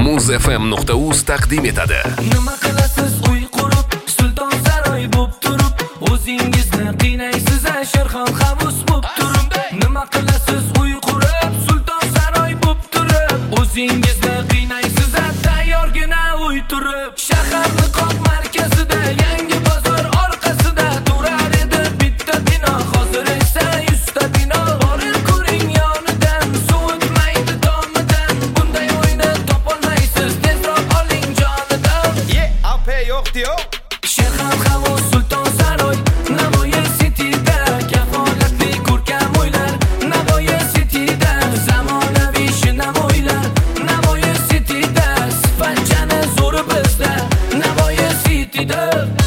muzfm.uz taqdim etadi. Nima qilasiz uy qurib, sulton saroy bo'lib turib, o'zingizni qiynaysiz, Sherxon havus bo'lib turib. Nima qilasiz uy qurib, sulton saroy bo'lib turib, o'zingizni qiynaysiz, tayyorgina uy turib. Shahar niqob markazida, yangi bozor orqasida turar edi bitta bino, hozir esa 100 ta bino. Boring ko'ring yonidan, so'tmaydi tomidan, bunday o'yni topolmaysiz, tezroq oling jonidan. Alpay yo'q diyor. Sherxon havus sulton saroy, Navoiy cityda kafolatli ko'rkam uylar. Navoiy cityda zamonaviy shinamoylar. Navoiy cityda sifatchani zo'ri bizda. Navoiy cityda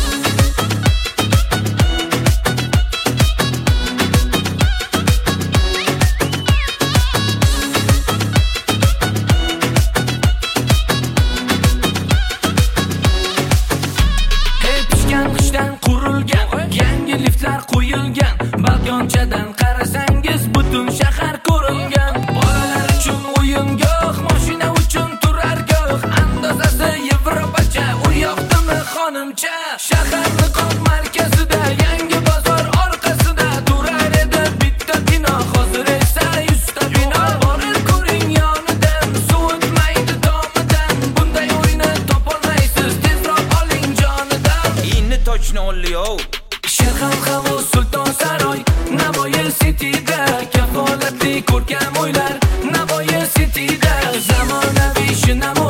pishgan qishdan qurilgan, yangi liftlar qo'yilgan. Balkonchadan qarasangiz butun shahar ko'ringan. Bolalar uchun o'yingoh, mashina uchun turargoh. Andozasi Yevropacha, u yoqdimi xonimcha? Shahar niqob markazida, yangi bozor orqasida turar edi bitta bino, hozir esa 100 ta bino. Boring ko'ring yonidan, so'tmaydi tomidan, bunday o'yni topolmaysiz, tezroq oling jonidan. Inni точно olio. Sherxon havus sulton saroy, Navoiy cityda kafolatli ko'rkam uylar. Navoiy cityda zamonaviy shinamoylar.